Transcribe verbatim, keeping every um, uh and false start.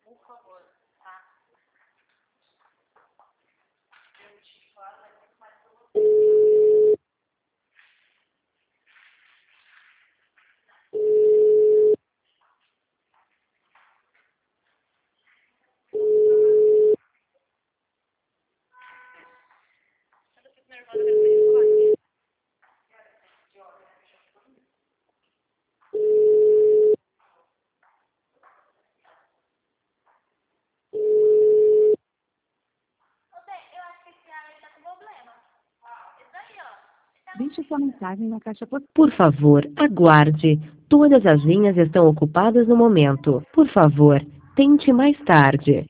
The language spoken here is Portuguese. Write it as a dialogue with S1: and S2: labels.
S1: Por favor, tá? Eu te falo, mas muito mais pra você. Eu fico nervosa depois de falar aqui. Eu acho que esse cara aí tá com problema. Isso aí, ó.
S2: Deixe sua mensagem na caixa postal. Por favor, aguarde. Todas as linhas estão ocupadas no momento. Por favor, tente mais tarde.